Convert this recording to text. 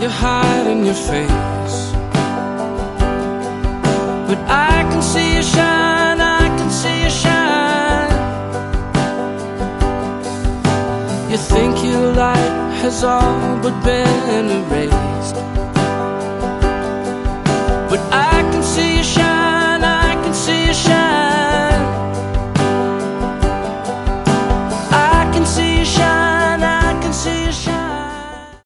you're hiding your face. But I can see you shine, I can see you shine. You think your light has all but been erased, but I can see you shine, I can see you shine.